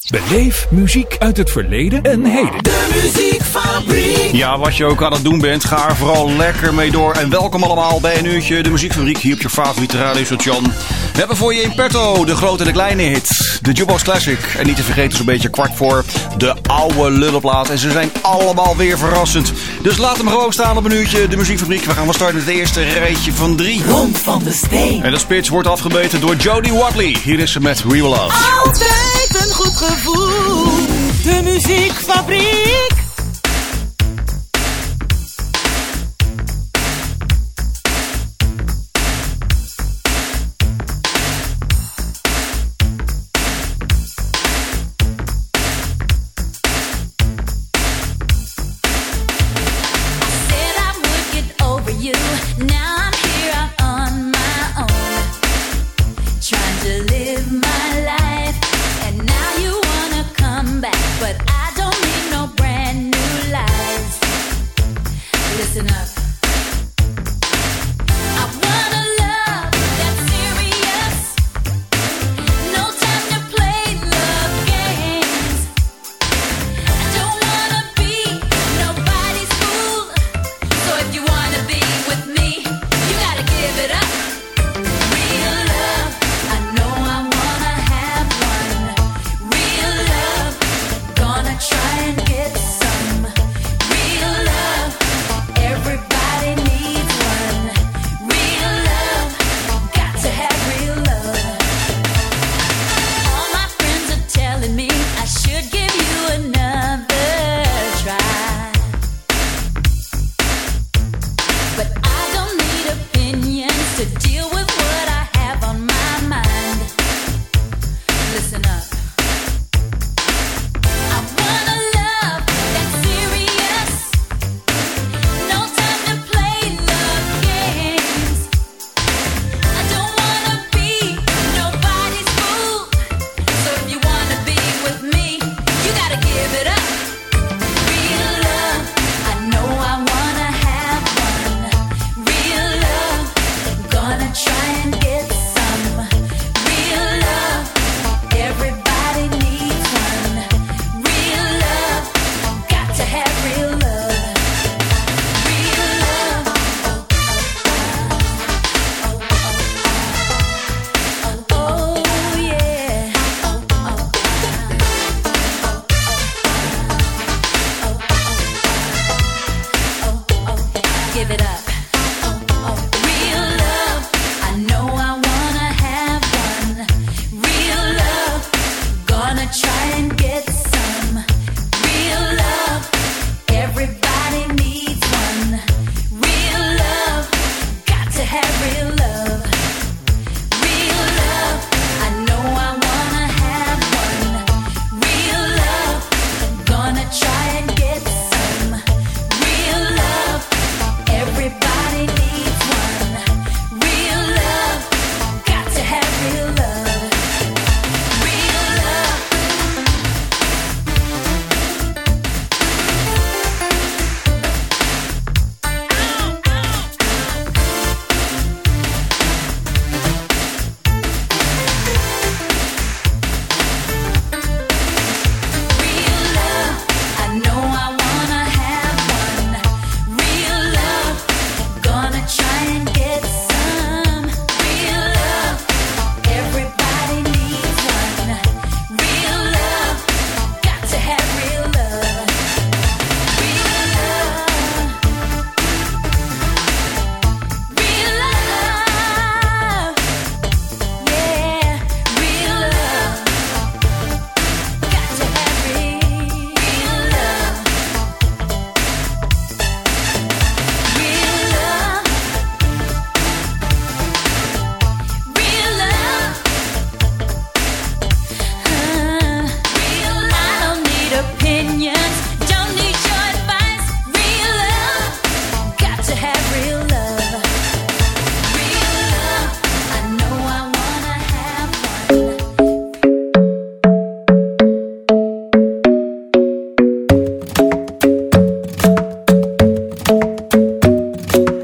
Beleef muziek uit het verleden en heden. De Muziekfabriek. Ja, wat je ook aan het doen bent, ga er vooral lekker mee door. En welkom allemaal bij een uurtje De Muziekfabriek hier op je favoriete radiostation. We hebben voor je in petto de grote en de kleine hit, de Jukebox Classic. En niet te vergeten zo'n beetje kwart voor de oude lullenplaat. En ze zijn allemaal weer verrassend. Dus laat hem gewoon staan op een uurtje De Muziekfabriek. We gaan van start met het eerste rijtje van 3. Ron van de Steen. En de spits wordt afgebeten door Jody Watley. Hier is ze met Real Love. Altijd een goed gevoel. De Muziekfabriek.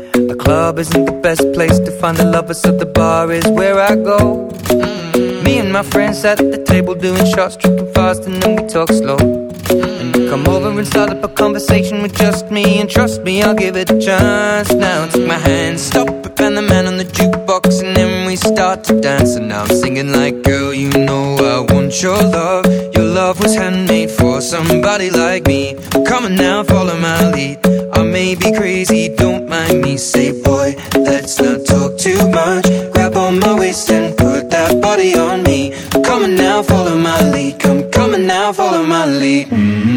club isn't the best place to find the lovers, so the bar is where I go. Me and my friends sat at the table doing shots, tripping fast, and then we talk slow. And you come over and start up a conversation with just me, and trust me, I'll give it a chance. Now take my hand, stop it, and the man on the jukebox, and then we start to dance. And now I'm singing like, girl, you know I want your love. Your love was handmade for somebody like me. Come on now, follow my lead. I may be crazy, don't mind me. Say, boy, let's not talk too much. Grab on my waist and put that body on me. Come on now, follow my lead. Come on now, follow my lead.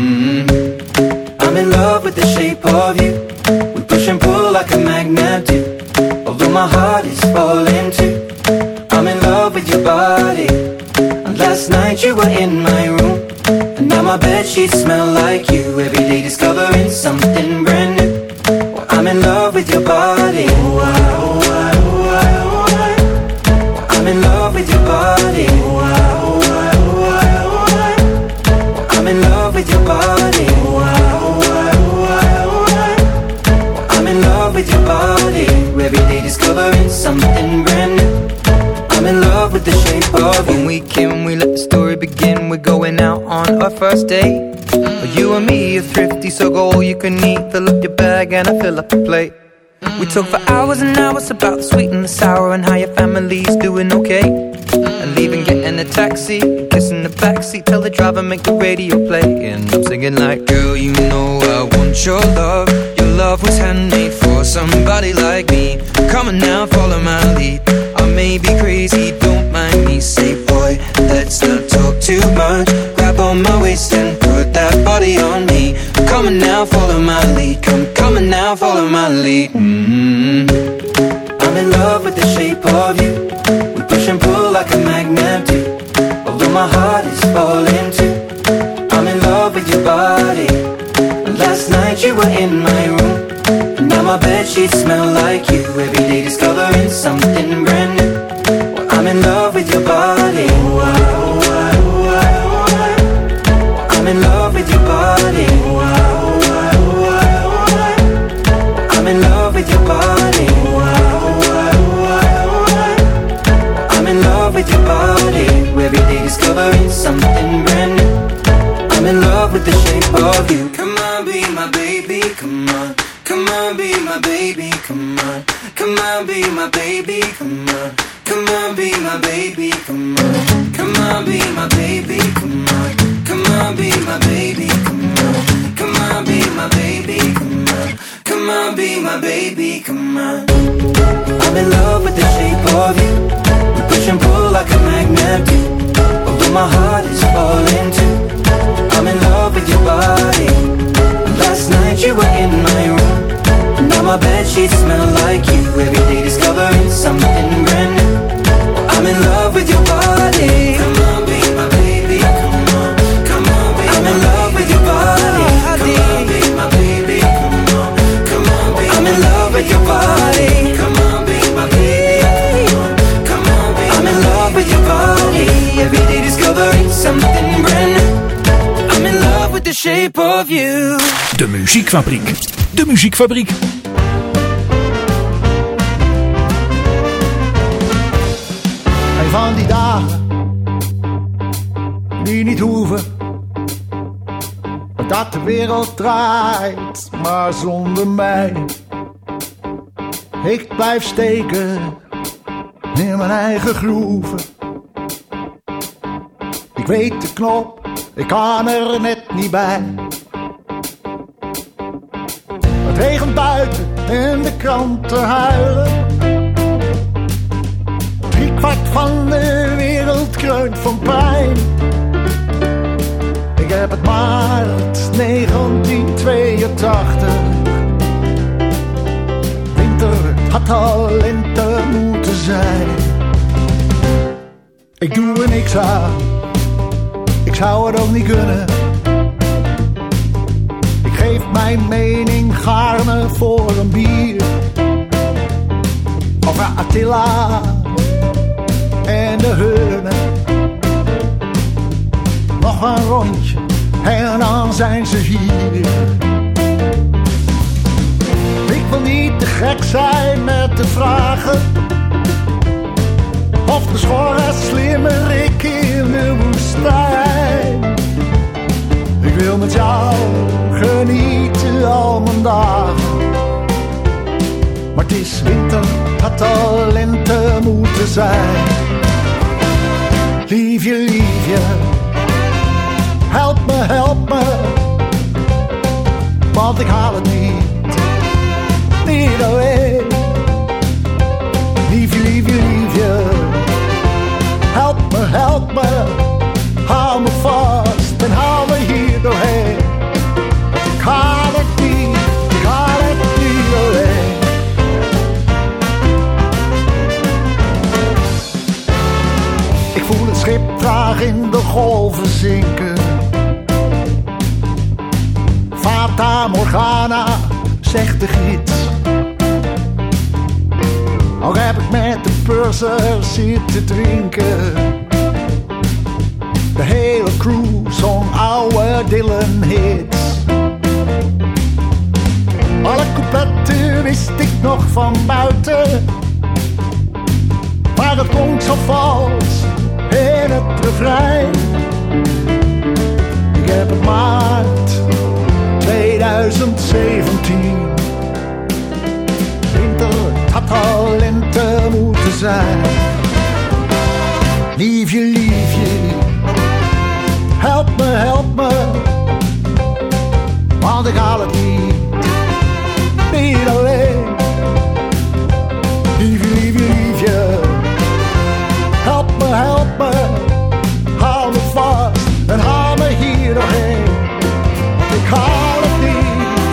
I'm in love with the shape of you. We push and pull like a magnet do. Although my heart is falling too. I'm in love with your body. And last night you were in my room, and now my bedsheets smell like you. Every day discovering something brand new. Well, I'm in love with your body. Oh, I, oh, I, oh, I, oh, I. Well, I'm in love with your body. Oh, I, oh, I, oh, I, oh, I. Well, I'm in love with your body. Oh, I, oh, I, oh, I, oh, I. Well, I'm in love with your body. Every day discovering something brand new. I'm in love with the shape of you. When we can, we let the story begin. We're going out on our first date. You and me are thrifty, so go all you can eat. Fill up your bag and I fill up the plate. We talk for hours and hours about the sweet and the sour, and how your family's doing okay. And leaving, getting a taxi, kissing the backseat, tell the driver make the radio play. And I'm singing like, girl, you know I want your love. Your love was handmade for somebody like me. Come on now, follow my lead. I may be crazy, don't mind me. Say, boy, let's not talk too much. Grab on my waist and put that body on me. Come on now, follow my lead. Come on now, follow my lead. I'm in love with the shape of you. We push and pull like a magnet do. Although my heart is falling too. I'm in love with your body. And last night you were in my room, and now my bedsheets smell like you. Every day discovering something brand new. Well, I'm in love with your body. Oh, I, oh, I, oh, I, oh, I. Well, I'm in love with your body. Oh, I, oh, I, oh, I, oh, I. Well, I'm in love with your body. Oh, I, oh, I, oh, I, oh, I. Well, I'm in love with your body. Every day discovering something brand new. I'm in love with the shape of you. Come on, be my baby, come on. Come on, be my baby, come on. Come on, be my baby, come on. Come on, be my baby, come on. Come on, be my baby, come on. Come on, be my baby, come on. Come on, be my baby, come on. Come on, be my baby, come on. I'm in love with the shape of you. We push and pull like a magnet do. Although my heart is falling too. I'm in love with your body. Last night you were in my room, and now my bedsheets smell like you. Every day discovering something brand new. Well, I'm in love with your body. Come on, be my baby, come on. Come on, be I'm in love with your body. Come on, be my baby, come on. Come on, be I'm in love with your body. Come on, be my baby, come on. Come on, be I'm in love with your body. Every day discovering something brand new. I'm in love with the shape of you. De Muziekfabriek. De Muziekfabriek. En van die dagen die niet hoeven, dat de wereld draait, maar zonder mij. Ik blijf steken in mijn eigen groeven. Ik weet de knop, ik kan er net niet bij. Het regent buiten en de kranten huilen. 3/4 van de wereld kreunt van pijn. Ik heb het maart 1982. Winter had al lente moeten zijn. Ik doe er niks aan, ik zou het ook niet kunnen. Ik geef mijn mening gaarne voor een bier. Over Attila en de Hunnen. Nog een rondje en dan zijn ze hier. Ik wil niet te gek zijn met de vragen Of de schorre slimmerik in de woestijn. Ik wil met jou genieten al mijn dagen. Maar het is winter, had al lente moeten zijn. Liefje, liefje, help me, want ik haal het niet alleen. Liefje, liefje, liefje, help me, hou me vast en hou me hier doorheen. Ik haal het niet alleen. Ik voel het schip traag in de golven zinken. Fata Morgana, zegt de gids. Ook heb ik met de purser zitten drinken. De hele crew zong oude Dylan hits. Alle coupletten wist ik nog van buiten. Maar het klonk zo vals in het refrein. Ik heb het maart 2017. Winter, het had al lente moeten zijn. Liefje, liefje, help me, want ik haal het niet alleen. Liefje, liefje, liefje, help me, hou me vast en haal me hier doorheen. Ik haal het niet.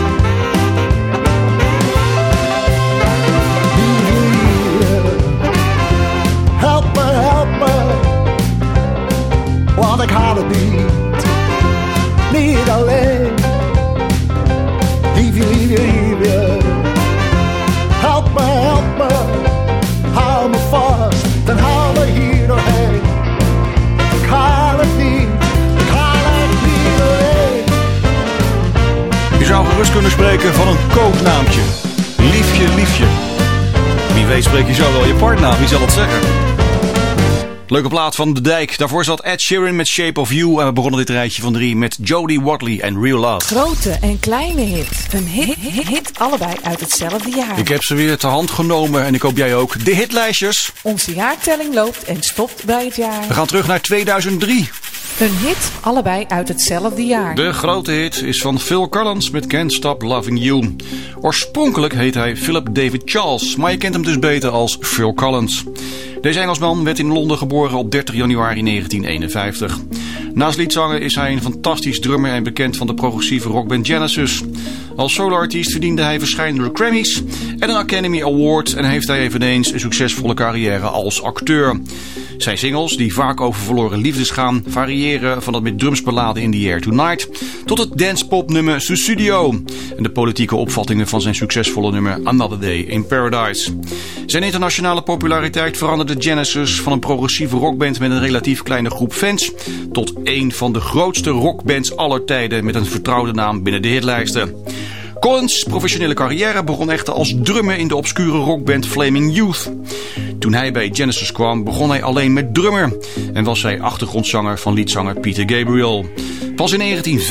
Help me, want ik haal het niet alleen. Liefje, liefje, liefje, help me, hou me vast en hou me hier doorheen. Ik haal het niet alleen. Je zou gerust kunnen spreken van een koopnaampje. Liefje, liefje. Wie weet spreek je zo wel je partner, wie zal het zeggen? Leuke plaat van De Dijk. Daarvoor zat Ed Sheeran met Shape of You. En we begonnen dit rijtje van 3 met Jodie Watley en Real Love. Grote en kleine hit. Een hit allebei uit hetzelfde jaar. Ik heb ze weer ter hand genomen en ik hoop jij ook. De hitlijstjes. Onze jaartelling loopt en stopt bij het jaar. We gaan terug naar 2003. Een hit allebei uit hetzelfde jaar. De grote hit is van Phil Collins met Can't Stop Loving You. Oorspronkelijk heet hij Philip David Charles, maar je kent hem dus beter als Phil Collins. Deze Engelsman werd in Londen geboren op 30 januari 1951. Naast liedzanger is hij een fantastisch drummer en bekend van de progressieve rockband Genesis. Als soloartiest verdiende hij verschillende Grammys en een Academy Award en heeft hij eveneens een succesvolle carrière als acteur. Zijn singles, die vaak over verloren liefdes gaan, variëren van het met drums beladen In The Air Tonight tot het dancepop nummer Studio en de politieke opvattingen van zijn succesvolle nummer Another Day in Paradise. Zijn internationale populariteit veranderde Genesis van een progressieve rockband met een relatief kleine groep fans tot een van de grootste rockbands aller tijden met een vertrouwde naam binnen de hitlijsten. Collins' professionele carrière begon echter als drummer in de obscure rockband Flaming Youth. Toen hij bij Genesis kwam, begon hij alleen met drummer en was hij achtergrondzanger van liedzanger Peter Gabriel. Pas in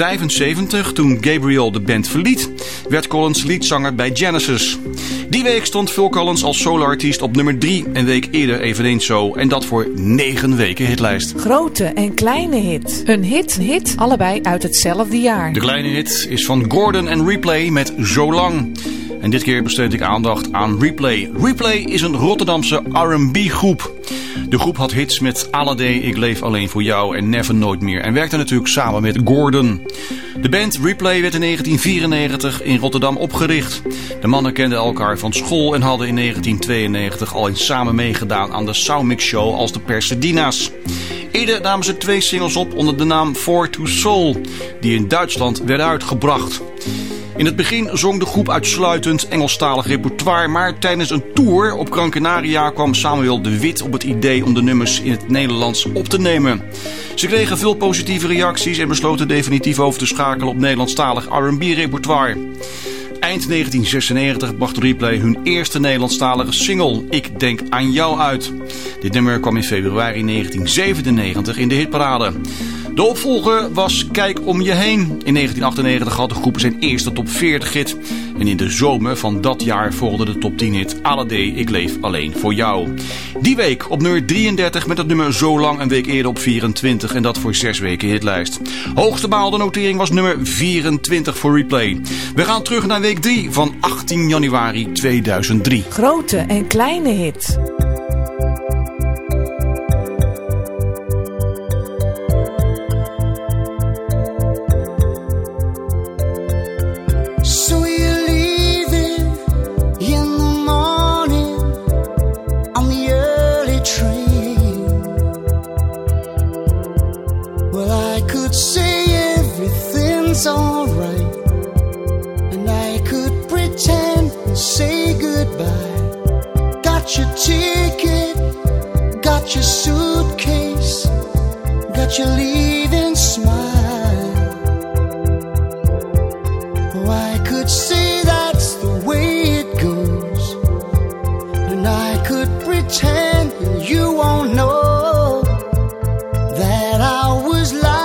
1975, toen Gabriel de band verliet, werd Collins liedzanger bij Genesis. Die week stond Phil Collins als soloartiest op nummer 3, een week eerder eveneens zo, en dat voor 9 weken hitlijst. Grote en kleine hit. Een hit allebei uit hetzelfde jaar. De kleine hit is van Gordon en Replay met Zo Lang. En dit keer besteed ik aandacht aan Replay. Replay is een Rotterdamse R&B groep. De groep had hits met Alade, Ik Leef Alleen Voor Jou en Never Nooit Meer. En werkte natuurlijk samen met Gordon. De band Replay werd in 1994 in Rotterdam opgericht. De mannen kenden elkaar van school en hadden in 1992 al eens samen meegedaan aan de Soundmix Show als de Pasadena's. Eerder namen ze 2 singles op onder de naam 4 to Soul, die in Duitsland werden uitgebracht. In het begin zong de groep uitsluitend Engelstalig repertoire, maar tijdens een tour op Gran Canaria kwam Samuel de Wit op het idee om de nummers in het Nederlands op te nemen. Ze kregen veel positieve reacties en besloten definitief over te schakelen op Nederlandstalig R&B repertoire. Eind 1996 bracht Replay hun eerste Nederlandstalige single Ik Denk Aan Jou uit. Dit nummer kwam in februari 1997 in de hitparade. De opvolger was Kijk Om Je Heen. In 1998 had de groep zijn eerste top 40 hit. En in de zomer van dat jaar volgde de top 10 hit Alade, Ik Leef Alleen Voor Jou. Die week op nummer 33 met het nummer Zo Lang een week eerder op 24 en dat voor 6 weken hitlijst. Hoogste behaalde notering was nummer 24 voor Replay. We gaan terug naar week 3 van 18 januari 2003. Grote en kleine hit. Alright, and I could pretend and say goodbye. Got your ticket, got your suitcase, got your leaving smile. Oh, I could say that's the way it goes, and I could pretend and you won't know that I was lying.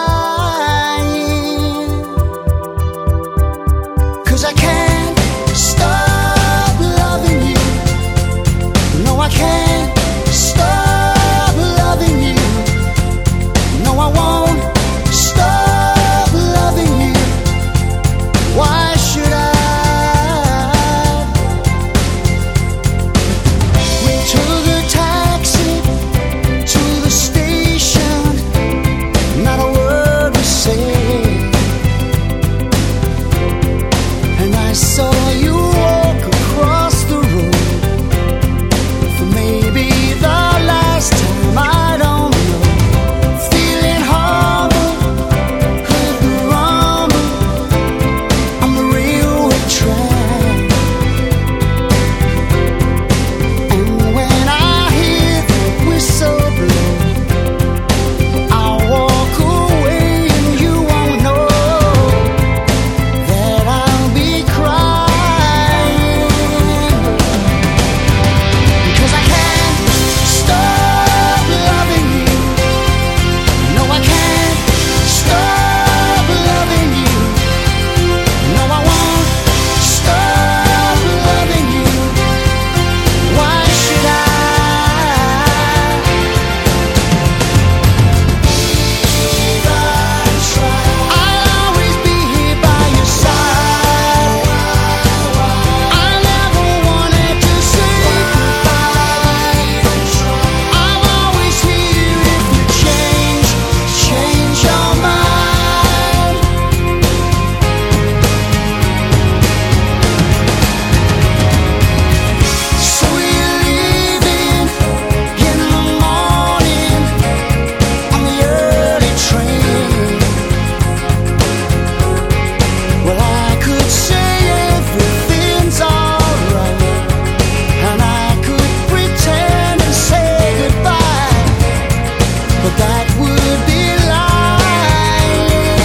I can't stop loving you. No, I can't stop loving you. No, I won't stop loving you. Why should I? We took a taxi to the station. Not a word was said. I saw you walk across the road for maybe the last time, I don't know. Feeling horrible, heard the rumble on the railway track. And when I hear the whistle blow, I'll walk away and you won't know that I'll be crying. Because I can't stop loving you. No, I can't stop loving you. No, I won't stop loving you. Why should I? I'll always be here by your side. I never wanted to say goodbye. I'm always here if you change your mind. So you're leaving in the morning on the early train. Well, I could say everything's alright, and I could pretend and say goodbye, but that would be lying.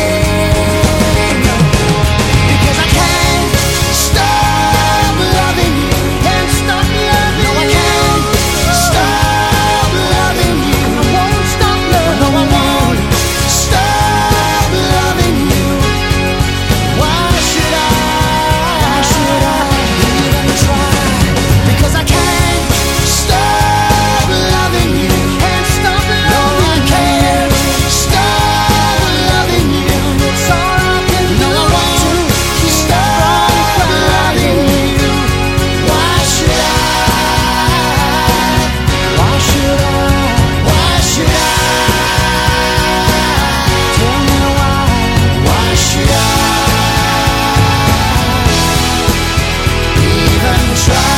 Because I can't stop loving you, can't stop loving you. No, I can't stop loving you. I won't stop loving you. No, I won't stop loving you. Why should I? Why should I even try? Because I can't stop loving you. Can't stop loving you. No, I can't stop loving you. It's all I can do. No, I won't stop loving you. Why should I? Why should I? Why should I? Tell me why. Why should I even try?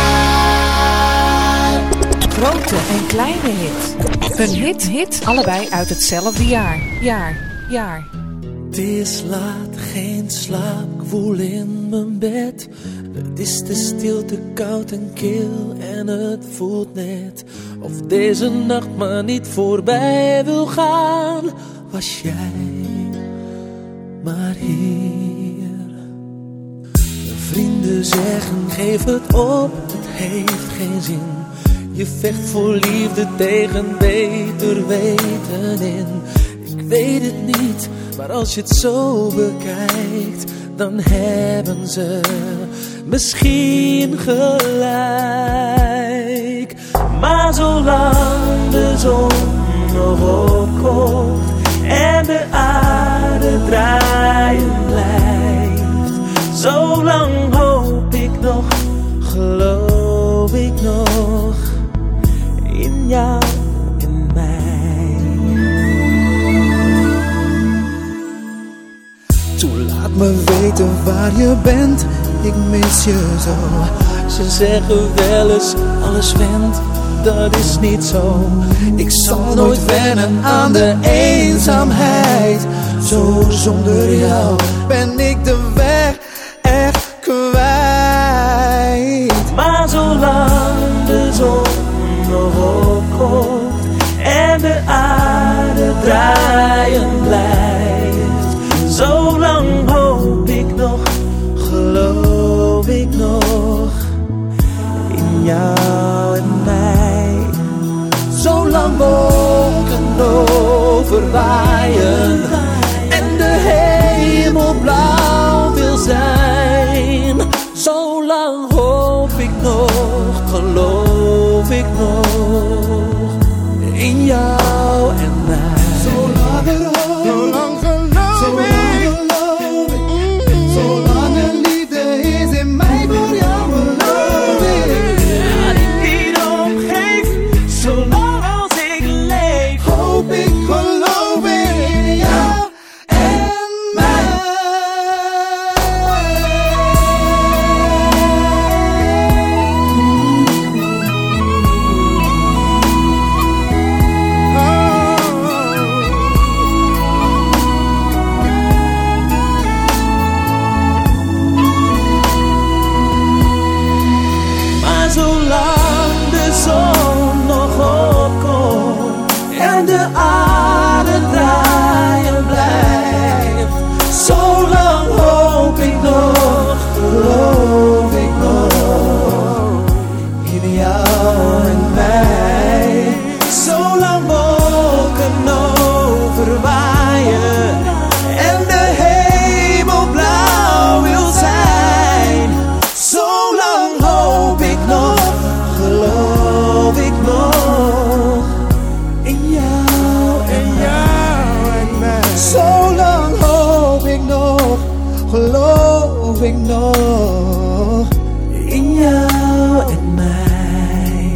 Grote en kleine hit. Een hit, allebei uit hetzelfde jaar. Het is laat, geen slaap, ik voel in mijn bed. Het is te stil, te koud en kil en het voelt net of deze nacht maar niet voorbij wil gaan. Was jij maar hier. Een vriend zeggen geef het op, het heeft geen zin. Je vecht voor liefde tegen beter weten in. Ik weet het niet, maar als je het zo bekijkt, dan hebben ze misschien gelijk. Maar zolang de zon nog opkomt en de aarde draaien blijft, zolang hoop ik nog, geloof ik nog in jou en mij. Toen laat me weten waar je bent, ik mis je zo. Ze zeggen wel eens alles went, dat is niet zo. Ik zal nooit wennen aan de eenzaamheid. Zo zonder jou ben ik de weg echt kwijt. Maar zolang de zon nog opkomt en de aarde draaien blijft, zolang hoop ik nog, geloof ik nog in jou en mij. Zolang wolken overwaaien en de hemel blauw wil zijn, zolang hoop ik nog, geloof ik nog in jou en mij. Zolang er hoop, zolang geloof ik, zolang er liefde is in mij voor jou geloof ik. Dat ik niet opgeef, zolang als ik leef, hoop ik, geloof ik in jou en mij. Maar zolang de zon nog opkomt en de aarde draaien blijft, zolang hoop ik nog, geloof ik nog in jou en mij. Zolang wolken overwaaien en de hemel blauw wil zijn, zolang hoop ik nog, geloof ik nog in jou en mij. Zolang hoop ik nog, geloof ik nog in jou en mij.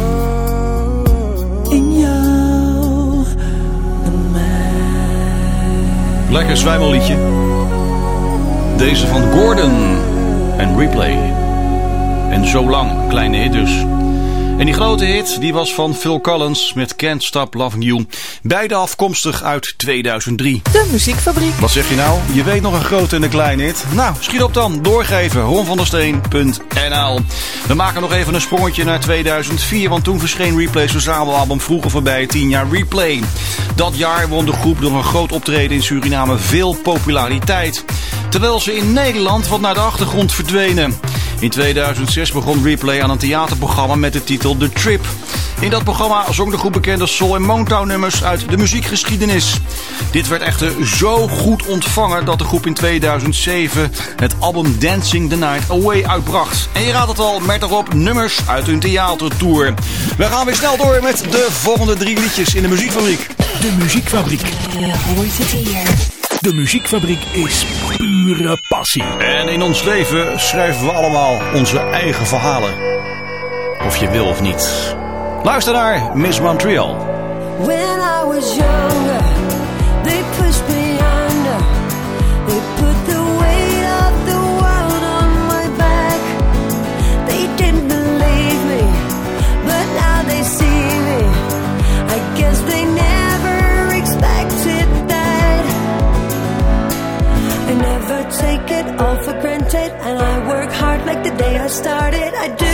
In jou en mij. Lekker zwijmelliedje. Deze van Gordon en Replay. En Zo Lang, kleine hit dus. En die grote hit die was van Phil Collins met Can't Stop Loving You. Beide afkomstig uit 2003. De Muziekfabriek. Wat zeg je nou? Je weet nog een grote en een kleine hit? Nou, schiet op dan. Doorgeven. ronvandersteen.nl. We maken nog even een sprongetje naar 2004. Want toen verscheen Replay's verzamelalbum Vroeger Voorbij 10 jaar Replay. Dat jaar won de groep door een groot optreden in Suriname veel populariteit. Terwijl ze in Nederland wat naar de achtergrond verdwenen. In 2006 begon Replay aan een theaterprogramma met de titel The Trip. In dat programma zong de groep bekende soul- en Motown nummers uit de muziekgeschiedenis. Dit werd echter zo goed ontvangen dat de groep in 2007 het album Dancing the Night Away uitbracht. En je raadt het al, met erop nummers uit hun theatertour. We gaan weer snel door met de volgende 3 liedjes in de Muziekfabriek. De Muziekfabriek. Je hoort het hier. De Muziekfabriek is pure passie. En in ons leven schrijven we allemaal onze eigen verhalen. Of je wil of niet. Luister naar Miss Montreal. When I was younger, they pushed me under. They put the weight of the world on my back. They didn't believe me, but now they see me. I guess they never expected that. I never take it all for granted, and I work hard like the day I started. I do.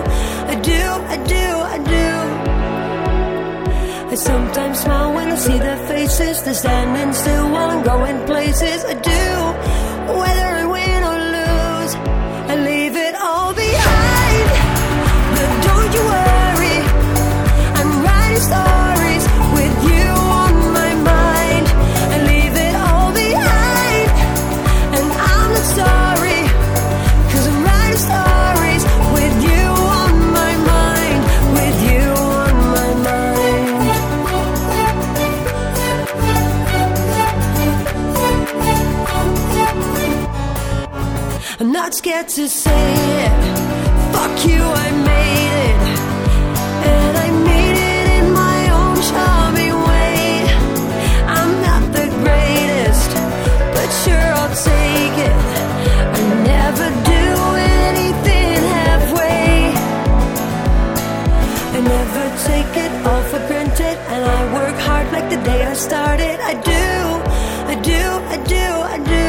I sometimes smile when I see their faces. They're standing still while I'm going places. I do, whether I win or lose. I leave it not scared to say it. Fuck you, I made it. And I made it in my own charming way. I'm not the greatest, but sure I'll take it. I never do anything halfway. I never take it all for granted, and I work hard like the day I started. I do, I do, I do, I do.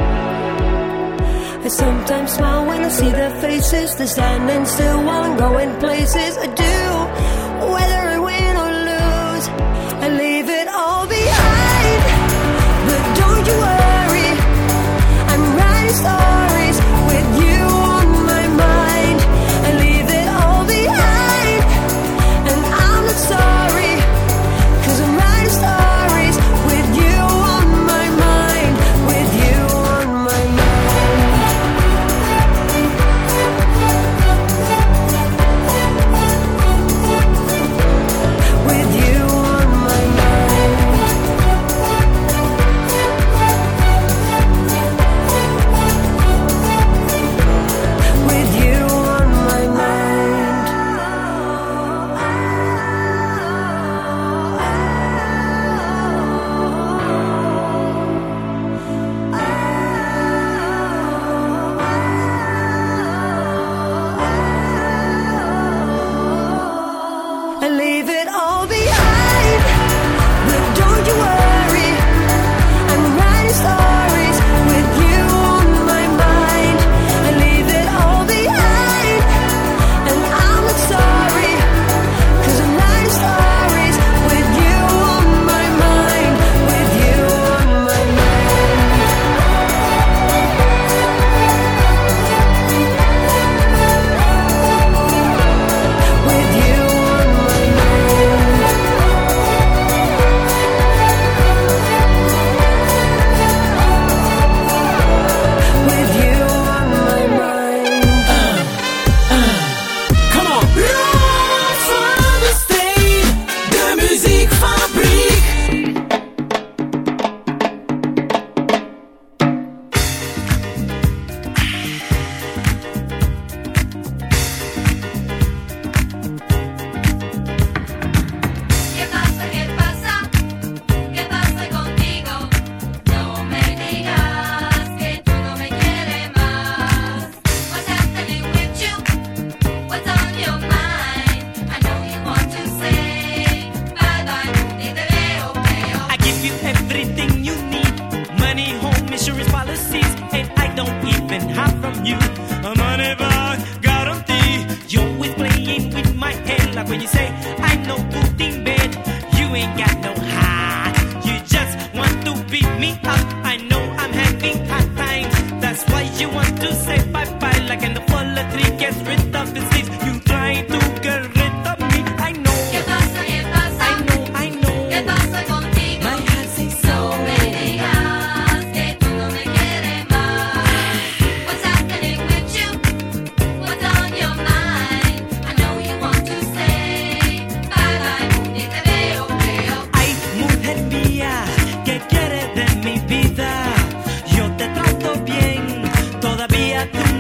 I sometimes smile when I see their faces. They're standing still while I'm going places. I do, whether I win or lose, I leave it all behind. But don't you worry, I'm writing stories with you on my mind. I leave it all behind, and I'm not sorry, 'cause I'm writing stories with you on my mind, with you on my mind. With you on my mind. With you on my mind. I leave it all behind, but don't you worry, I'm writing stories with you on my mind. I leave it all behind, and I'm not sorry, 'cause I'm writing stories with you on my mind, with you on my mind. With you on my mind. With you on my mind. Come on! Live from the stage, de muziekfabriek. ¿Qué pasa? ¿Qué pasa? ¿Qué pasa contigo? No me digas que tú no me quieres más. What's happening with you? What's on your mind? I know you want to say bye bye, ni te veo, veo. I give you everything you need. Money, home, insurance policies, and I don't even hide from you. A money back guarantee. You're always playing with my head, like when you say I'm no good in bed. You ain't got no heart. You just want to beat me up. I know I'm having hard times. That's why you want to say bye bye, like in the fall the tree gets rid of his leaves. You try to get rid of me. I know. ¿Qué pasa? ¿Qué pasa? I know. ¿Qué pasa contigo? My heart says so. No me digas que tú no me quieres más. What's happening with you? What's on your mind? I know you want to say bye bye, ni te veo, veo. Ay, mujer mía, ¿qué quieres de mi vida? Yo te trato bien, todavía tú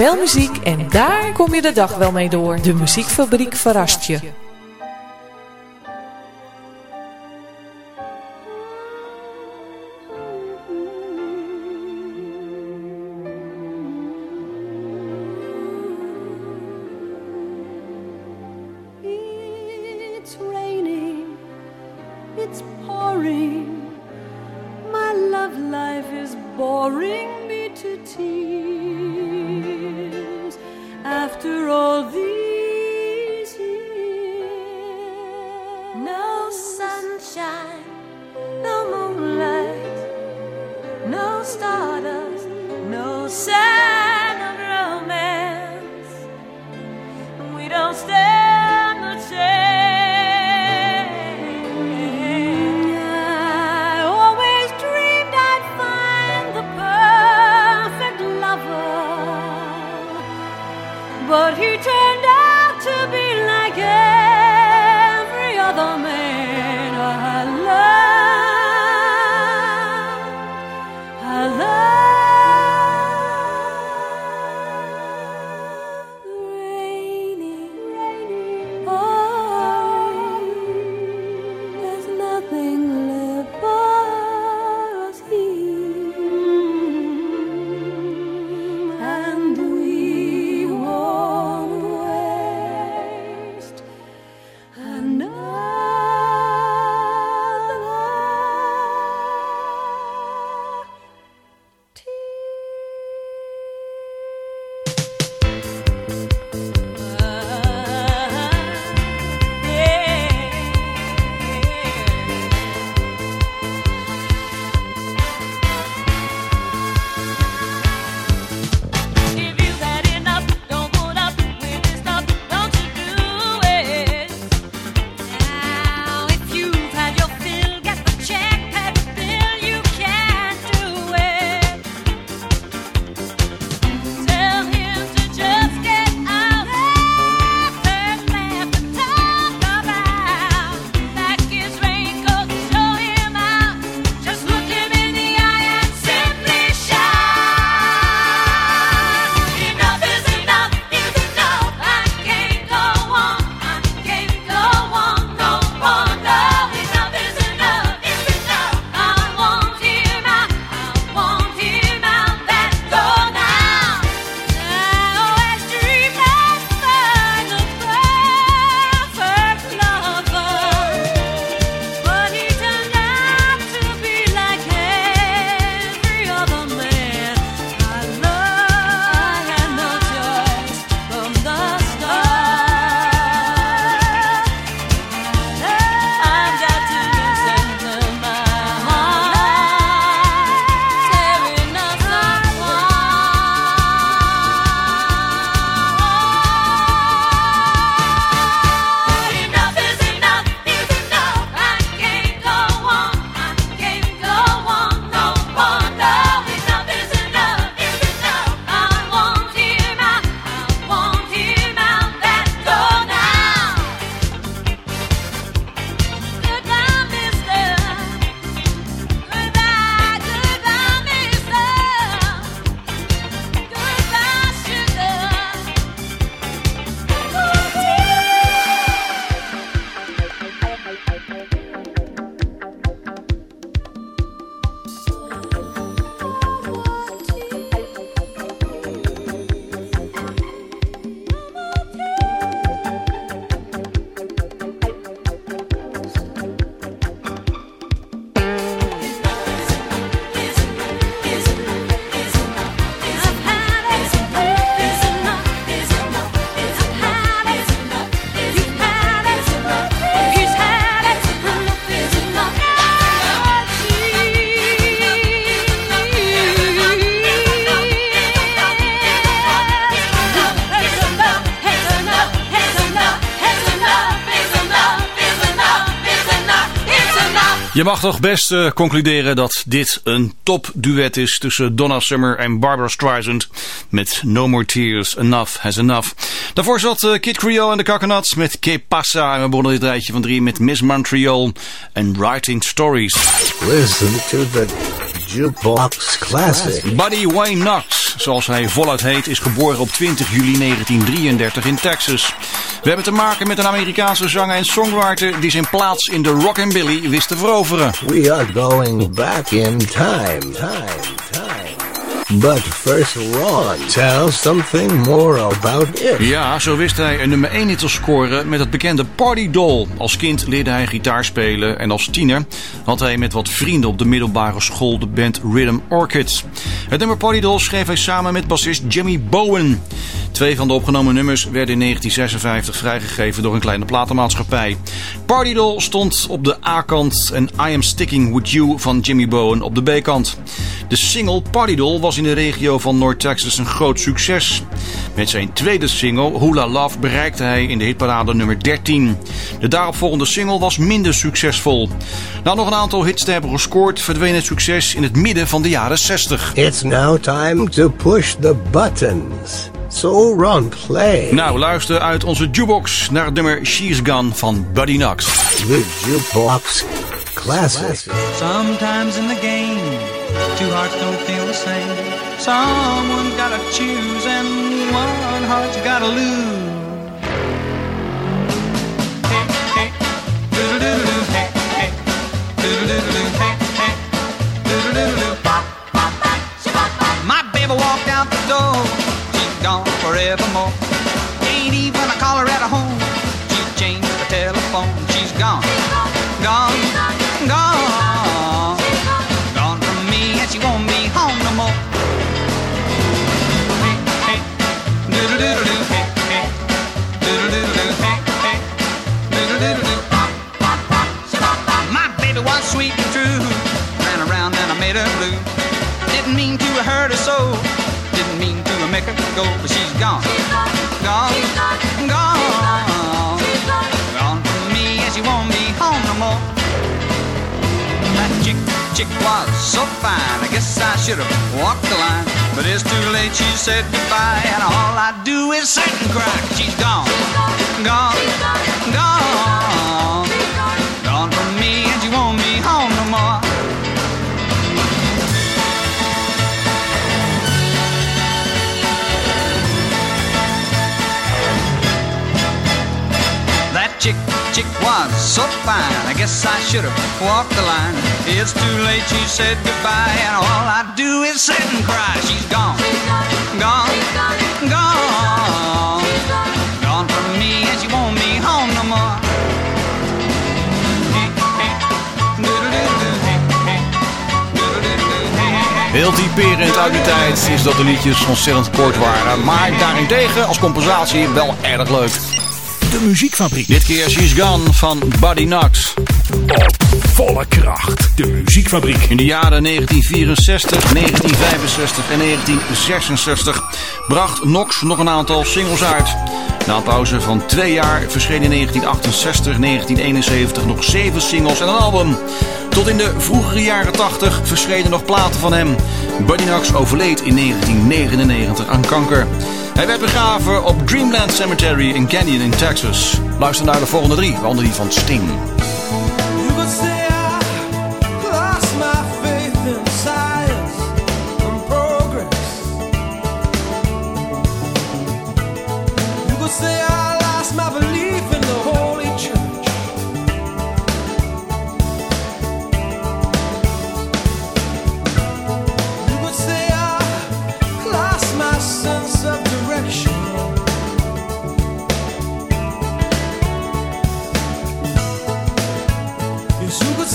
Veel muziek en daar kom je de dag wel mee door. De Muziekfabriek verrast je. It's raining, it's pouring. My love life is boring me to tears. After all these years, no sunshine, no moonlight, no stardust, no sign of romance. We don't stand a chance. But he turned out to be like every other man I love. Raining, pouring. There's nothing left but us here, and we won't waste Je mag toch best concluderen dat dit een topduet is tussen Donna Summer en Barbra Streisand met No More Tears, Enough Has Enough. Daarvoor zat Kid Creole en de Coconuts met Que Pasa. En we begonnen dit rijtje van 3 met Miss Montreal en Writing Stories. Listen to the Jukebox Classic. Buddy Wayne Knox, zoals hij voluit heet, is geboren op 20 juli 1933 in Texas. We hebben te maken met een Amerikaanse zanger en songwriter die zijn plaats in de rockabilly wist te veroveren. We are going back in time. But first Ron, tell something more about it. Ja, zo wist hij een nummer 1 hit te scoren met het bekende Party Doll. Als kind leerde hij gitaar spelen en als tiener had hij met wat vrienden op de middelbare school de band Rhythm Orchid. Het nummer Party Doll schreef hij samen met bassist Jimmy Bowen. 2 van de opgenomen nummers werden in 1956 vrijgegeven door een kleine platenmaatschappij. Party Doll stond op de A-kant en I Am Sticking With You van Jimmy Bowen op de B-kant. De single Party Doll was in de regio van Noord-Texas een groot succes. Met zijn tweede single Hula Love bereikte hij in de hitparade nummer 13. De daaropvolgende single was minder succesvol. Na nog een aantal hits te hebben gescoord verdween het succes in het midden van de jaren 60. It's now time to push the buttons. So Ron, play. Nou, luister uit onze jukebox naar het nummer She's Gone van Buddy Knox. The Jukebox Classic. Sometimes in the game, two hearts don't feel the same. Someone's gotta choose and one heart's gotta lose. Hey, hey, doodle-doodle-doo, hey, hey, doodle-doodle-doo, hey, hey, doodle-doodle-doo, pop, pop, pop. My baby walked out the door, she's gone forevermore. Ain't even a caller at home, she changed the telephone, she's gone, gone, gone, gone from me and she won't be home no more. Hey, hey, doodle-doodle-doo, hey, hey, doodle-doodle-doo, hey, hey, doodle-doodle-doo, pop, pop, pop. My baby was sweet and true, ran around and I made her blue. Didn't mean to hurt her so, didn't mean to make her go, but she's gone, gone, gone, gone from me and she won't be home no more. That chick was so fine, I guess I should have walked the line, but it's too late, she said goodbye, and all I do is sit and cry. She's gone, gone, gone, gone from me and she won't be home no more. That chick was so fine, I guess I should have walked the line. It's too late, she said goodbye, and all I do is sit and cry. She's gone, gone, gone, gone from me and she won't be home no more. Hey, hey, doodle-doodle-doo, hey, hey, doodle-doodle-doo, hey, hey, hey. Heel typerend uit die tijd is dat de liedjes ontzettend kort waren, maar daarentegen als compensatie wel erg leuk. De Muziekfabriek. Dit keer She's Gone van Buddy Knox. Op volle kracht. De Muziekfabriek. In de jaren 1964, 1965 en 1966 bracht Knox nog een aantal singles uit. Na een pauze van 2 jaar verschenen in 1968, 1971 nog 7 singles en een album. Tot in de vroegere jaren 80 verschenen nog platen van hem. Buddy Knox overleed in 1999 aan kanker. Hij werd begraven op Dreamland Cemetery in Canyon in Texas. Luister naar de volgende 3, waaronder die van Sting. You could say I lost my faith in science and progress. You could say I lost my belief in the Holy Church. You could say I lost my sense of direction. Yes, you could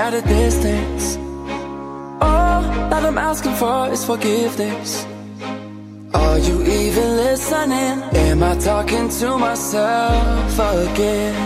at a distance. All that I'm asking for is forgiveness. Are you even listening? Am I talking to myself again?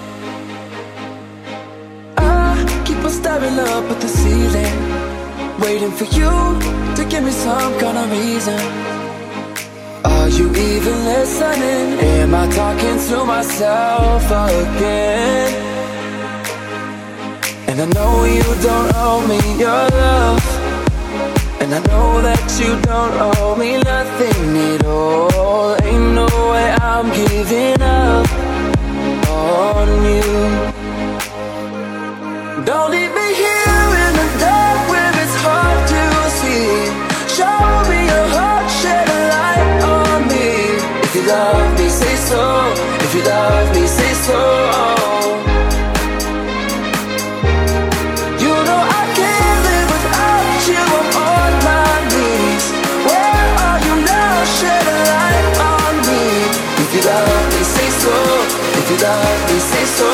I keep on staring up at the ceiling, waiting for you to give me some kind of reason. Are you even listening? Am I talking to myself again? And I know you don't owe me your love, and I know that you don't owe me nothing at all. Ain't no way I'm giving up on you. Don't leave me here in the dark where it's hard to see. Show me your heart, shed a light on me. If you love me, say so. If you love me, say so. You know I can't live without you. I'm on my knees. Where are you now? Shed a light on me. If you love me, say so. If you love me, say so.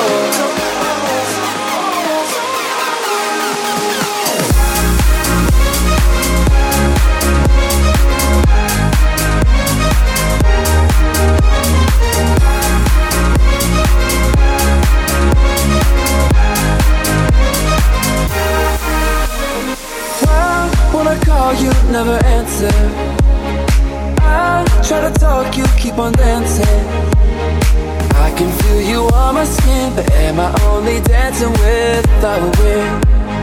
When I call, you never answer. I try to talk, you keep on dancing. I can feel you on my skin, but am I only dancing without a wind?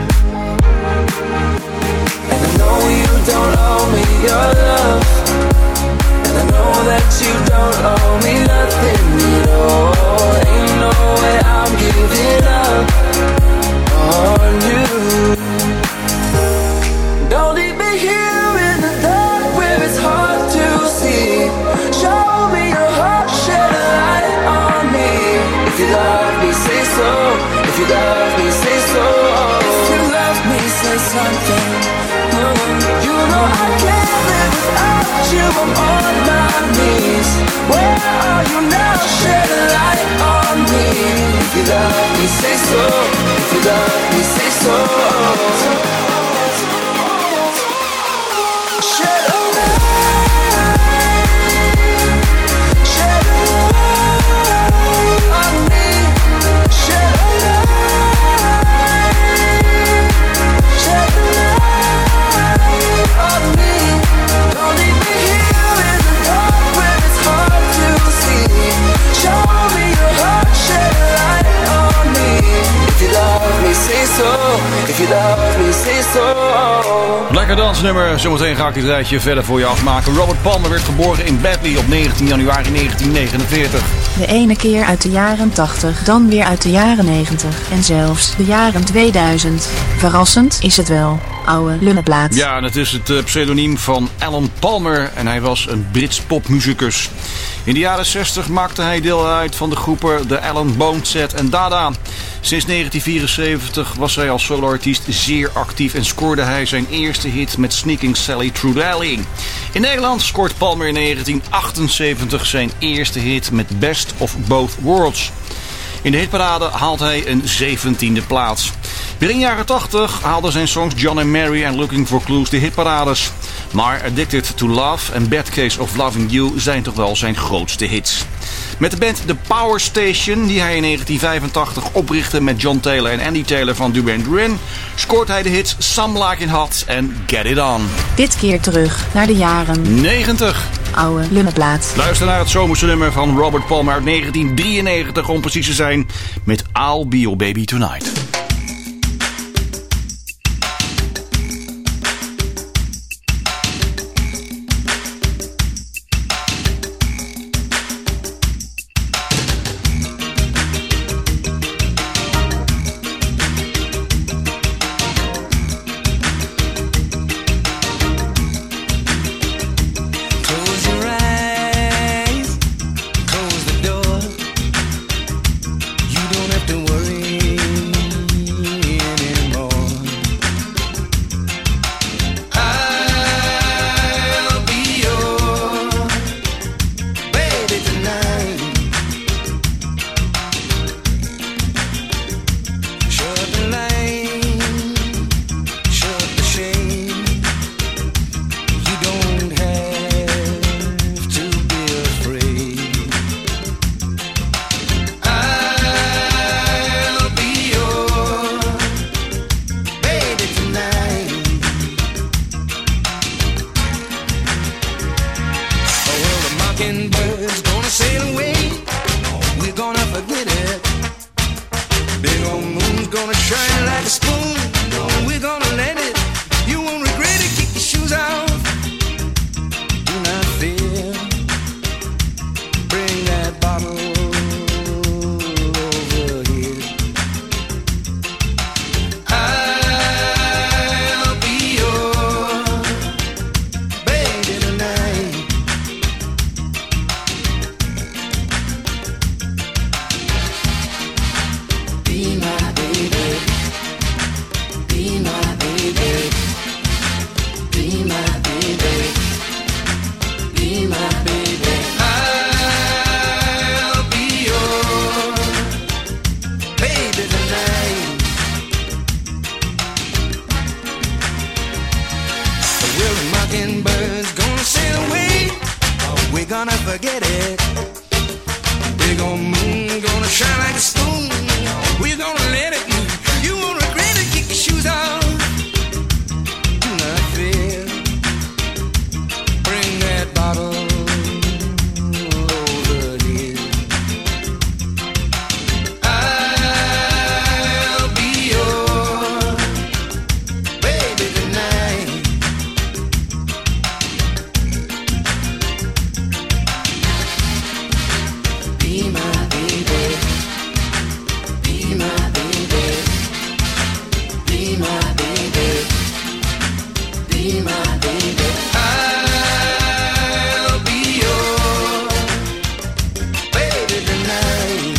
And I know you don't owe me your love, and I know that you don't owe me nothing at all. Ain't no way I'm giving up on you. Don't leave me here in the dark where it's hard to see. Show me your heart, shed a light on me. If you love me, say so. If you love me, say so. If you love me, say something. You know I can't live without you. I'm on my knees. Where are you now? Shed a light on me. If you love me, say so. If you love me, say so. Lekker dansnummer. Zometeen ga ik dit rijtje verder voor je afmaken. Robert Palmer werd geboren in Batley op 19 januari 1949. De ene keer uit de jaren 80, dan weer uit de jaren 90 en zelfs de jaren 2000. Verrassend is het wel. Oude lunnenplaat. Ja, en het is het pseudoniem van Alan Palmer en hij was een Brits popmuzikus. In de jaren 60 maakte hij deel uit van de groepen The Alan Boneset en Dada. Sinds 1974 was hij als soloartiest zeer actief en scoorde hij zijn eerste hit met Sneaking Sally Through the Alley. In Nederland scoort Palmer in 1978 zijn eerste hit met Best of Both Worlds. In de hitparade haalt hij een 17e plaats. Begin jaren 80 haalden zijn songs John and Mary en Looking for Clues de hitparades. Maar Addicted to Love en Bad Case of Loving You zijn toch wel zijn grootste hits. Met de band The Power Station, die hij in 1985 oprichtte met John Taylor en Andy Taylor van Duran Duran, scoort hij de hits Some Like It Hot en Get It On. Dit keer terug naar de jaren 90. Oude lunnenplaat. Luister naar het zomerse nummer van Robert Palmer uit 1993 om precies te zijn met I'll Be Your Baby Tonight. Close the door. You don't have to worry. mockingbirds gonna sail away. We're gonna forget it. Big old moon's gonna shine like a spoon. We're gonna let it. You won't regret it. Kick your shoes off. Do not fear. Bring that bottle over here. I'll be your baby tonight. Be my baby. Be my baby. Be my baby. Be my baby. I'll be your baby tonight. Well, the mockingbird's gonna sail away. We're gonna forget it. Big old moon gonna shine like a spoon. We're gonna let it. You won't regret it. Kick your shoes off. Do not fear. Bring that bottle over here. I'll be your baby tonight. Be my baby. Be my baby. Be my baby. Be my baby. I'll be your baby tonight.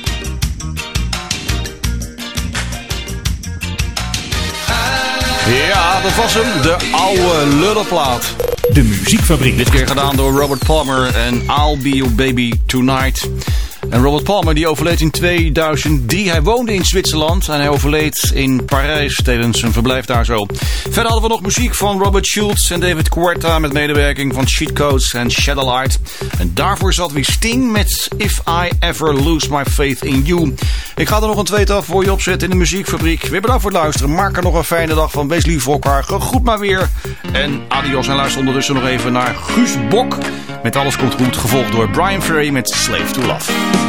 Ja, dat was hem. De oude lullenplaat. De Muziekfabriek. Dit keer gedaan door Robert Palmer en I'll Be Your Baby Tonight. En Robert Palmer die overleed in 2003. Hij woonde in Zwitserland en hij overleed in Parijs tijdens zijn verblijf daar zo. Verder hadden we nog muziek van Robert Schultz en David Guetta met medewerking van Cheat Codes en Shadowlight. En daarvoor zat weer Sting met If I Ever Lose My Faith in You. Ik ga er nog een tweetal voor je opzetten in de Muziekfabriek. Weer bedankt voor het luisteren. Maak er nog een fijne dag van. Wees lief voor elkaar. Gegroet maar weer. En adios. En luister ondertussen nog even naar Guus Bok met Alles Komt Goed. Gevolgd door Brian Ferry met Slave to Love.